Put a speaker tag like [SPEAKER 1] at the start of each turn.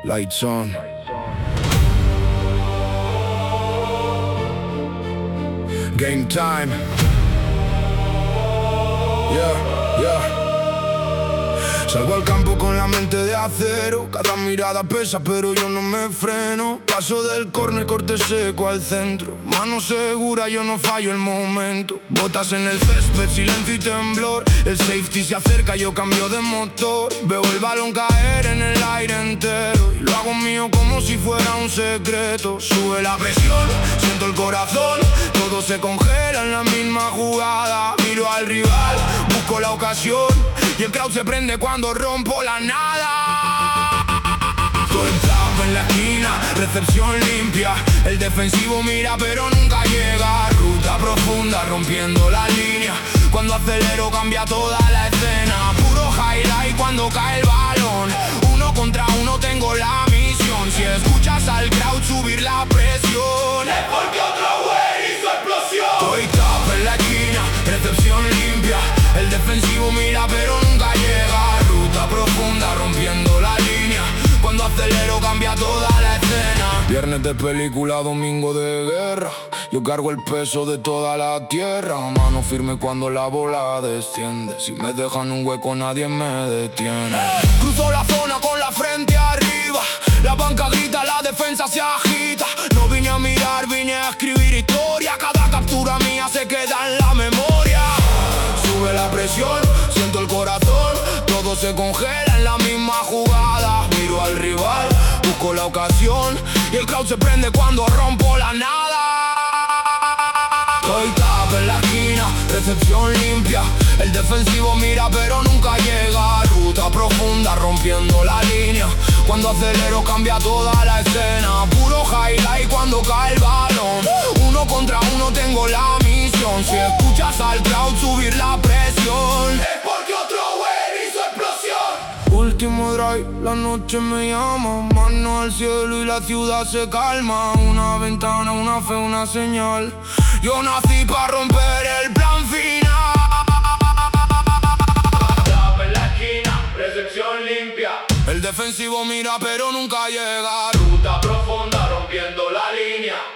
[SPEAKER 1] Lights on. Game time. Yeah. Salgo al campo con la mente de acero. Cada mirada pesa pero yo no me freno. Paso del córner, corte seco al centro. Mano segura, yo no fallo el momento. Botas en el césped, silencio y temblor. El safety se acerca, yo cambio de motor. Veo el balón caer en el aire entero y lo hago mío como si fuera un secreto. Sube la presión, siento el corazón. Todo se congela en la misma jugada. Miro al rival, busco la ocasión y el crowd se prende cuando rompo la nada. Todo el trap en la esquina, recepción limpia. El defensivo mira pero nunca llega. Ruta profunda rompiendo la línea. Cuando acelero cambia toda la escena. Puro highlight cuando cae el balón. Uno contra uno tengo la misión. Si escuchas al crowd subir la presión, es porque otro güey hizo explosión. Estoy trap en la esquina, recepción limpia. El defensivo mira pero nunca llega. Ruta profunda rompiendo la línea. Cuando acelero cambia toda la escena. Viernes de película, domingo de guerra. Yo cargo el peso de toda la tierra. Mano firme cuando la bola desciende. Si me dejan un hueco nadie me detiene. Cruzo la zona con la frente arriba. La banca grita, la defensa se agita. No vine a mirar, vine a escribir historia. Cada captura mía se queda en la memoria. Sube la presión, siento el corazón. Todo se congela en la misma jugada. Miro al rival, busco la ocasión y el crowd se prende cuando rompo la nada. Estoy tap en la esquina, recepción limpia. El defensivo mira pero nunca llega. Ruta profunda rompiendo la línea. Cuando acelero cambia toda la escena. Puro highlight cuando cae el balón. Uno contra uno tengo la misión. Si escuchas al crowd subir la presión, es porque otro güey hizo explosión. Último drive, la noche me llama. Mano al cielo y la ciudad se calma. Una ventana, una fe, una señal. Yo nací para romper el plan final. Trap en la esquina, recepción limpia. El defensivo mira pero nunca llega. Ruta profunda rompiendo la línea.